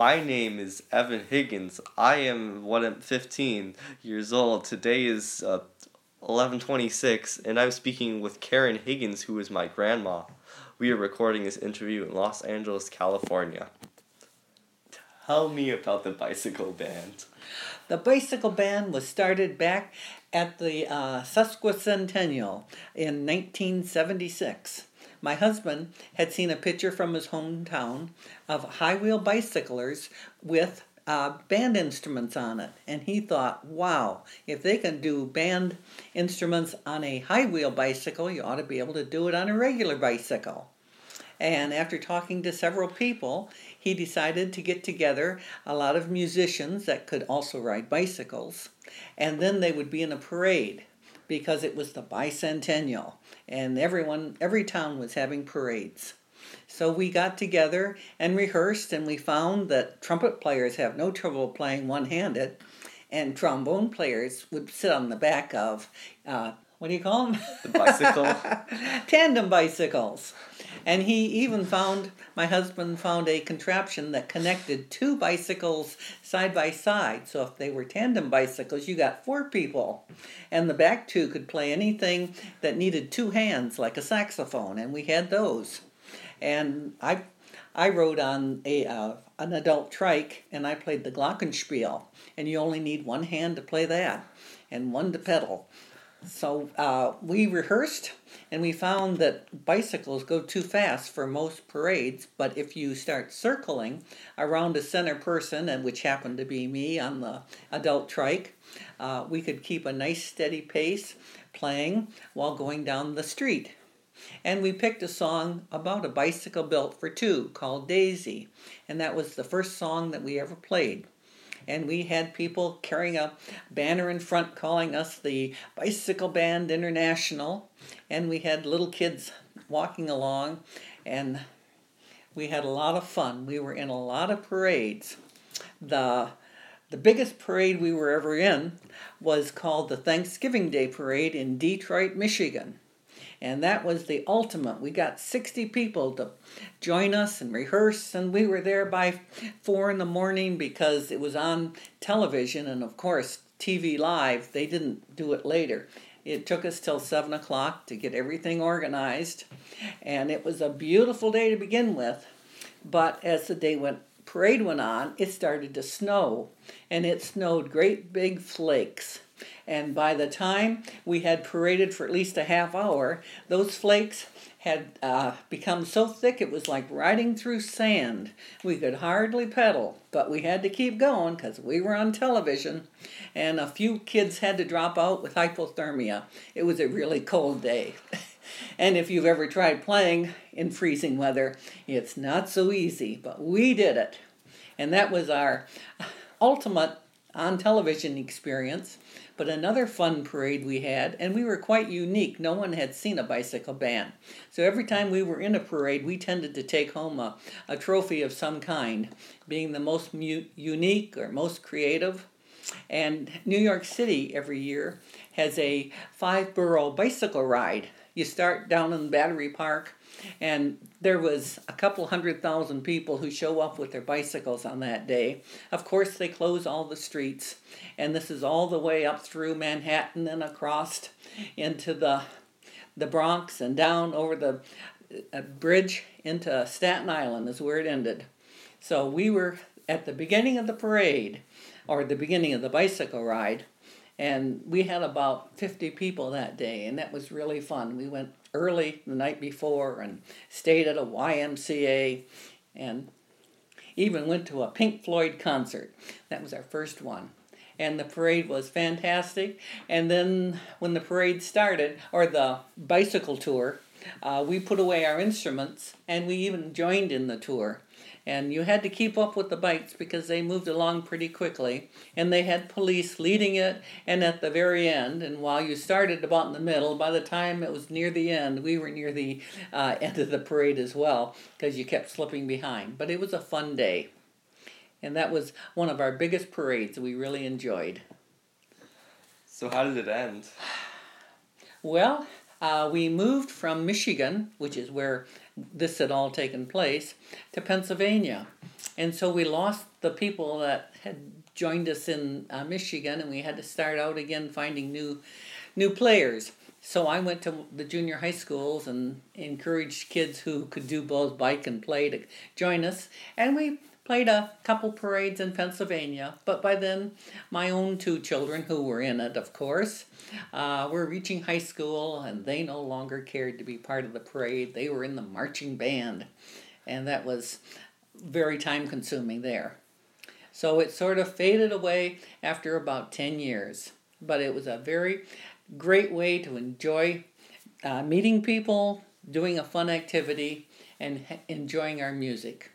My name is Evan Higgins. I am 15 years old. Today is 11/26, and I'm speaking with Karen Higgins, who is my grandma. We are recording this interview in Los Angeles, California. Tell me about the bicycle band. The bicycle band was started back at the Sesquicentennial in 1976. My husband had seen a picture from his hometown of high-wheel bicyclers with band instruments on it. And he thought, wow, if they can do band instruments on a high-wheel bicycle, you ought to be able to do it on a regular bicycle. And after talking to several people, he decided to get together a lot of musicians that could also ride bicycles. And then they would be in a parade because it was the bicentennial. And every town was having parades. So we got together and rehearsed, and we found that trumpet players have no trouble playing one-handed, and trombone players would sit on the back of, what do you call them? The bicycle? Tandem bicycles. And my husband found a contraption that connected two bicycles side by side. So if they were tandem bicycles, you got four people. And the back two could play anything that needed two hands, like a saxophone, and we had those. And I rode on an adult trike, and I played the glockenspiel. And you only need one hand to play that, and one to pedal. So we rehearsed, and we found that bicycles go too fast for most parades, but if you start circling around a center person, and which happened to be me on the adult trike, we could keep a nice steady pace playing while going down the street. And we picked a song about a bicycle built for two called Daisy, and that was the first song that we ever played. And we had people carrying a banner in front calling us the Bicycle Band International. And we had little kids walking along, and we had a lot of fun. We were in a lot of parades. The biggest parade we were ever in was called the Thanksgiving Day Parade in Detroit, Michigan. And that was the ultimate. We got 60 people to join us and rehearse, and we were there by 4 a.m. because it was on television, and of course, TV Live, they didn't do it later. It took us till 7 o'clock to get everything organized, and it was a beautiful day to begin with, but as the parade went on, it started to snow, and it snowed great big flakes. And by the time we had paraded for at least a half hour, those flakes had become so thick it was like riding through sand. We could hardly pedal, but we had to keep going because we were on television. And a few kids had to drop out with hypothermia. It was a really cold day. And if you've ever tried playing in freezing weather, it's not so easy, but we did it. And that was our ultimate on television experience. But another fun parade we had, and we were quite unique. No one had seen a bicycle band. So every time we were in a parade, we tended to take home a trophy of some kind, being the most unique or most creative. And New York City every year has a 5-borough bicycle ride. You start down in Battery Park, and there was a couple 100,000 people who show up with their bicycles on that day. Of course, they close all the streets, and this is all the way up through Manhattan and across into the Bronx and down over the bridge into Staten Island is where it ended. So we were at the beginning of the parade, or the beginning of the bicycle ride, and we had about 50 people that day, and that was really fun. We went early the night before and stayed at a YMCA and even went to a Pink Floyd concert. That was our first one. And the parade was fantastic. And then when the parade started, or the bicycle tour, we put away our instruments and we even joined in the tour. And you had to keep up with the bikes because they moved along pretty quickly. And they had police leading it and at the very end. And while you started about in the middle, by the time it was near the end, we were near the end of the parade as well because you kept slipping behind. But it was a fun day. And that was one of our biggest parades we really enjoyed. So how did it end? Well, we moved from Michigan, which is where this had all taken place, to Pennsylvania. And so we lost the people that had joined us in Michigan, and we had to start out again finding new players. So I went to the junior high schools and encouraged kids who could do both bike and play to join us. And we played a couple parades in Pennsylvania. But by then, my own two children, who were in it, of course, were reaching high school, and they no longer cared to be part of the parade. They were in the marching band. And that was very time-consuming there. So it sort of faded away after about 10 years. But it was a very great way to enjoy meeting people, doing a fun activity, and enjoying our music.